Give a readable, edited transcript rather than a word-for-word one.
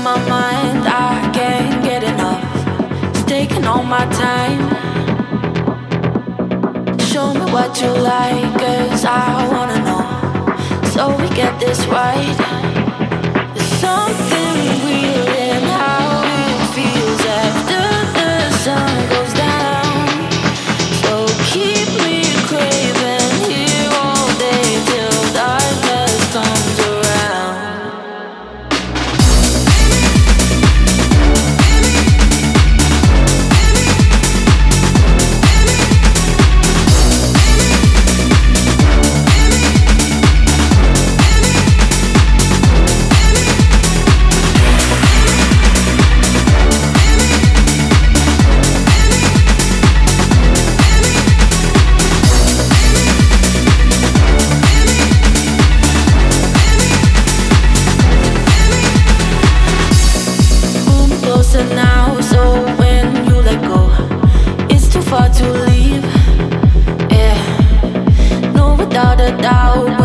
my mind, I can't get enough. It's taking all my time. Show me what you like, 'cause I wanna know, so we get this right. There's something real in how it feels after the sun goes down. So keep me craving here all day till darkness comes around. Now, so when you let go, it's too far to leave. Yeah, no, without a doubt.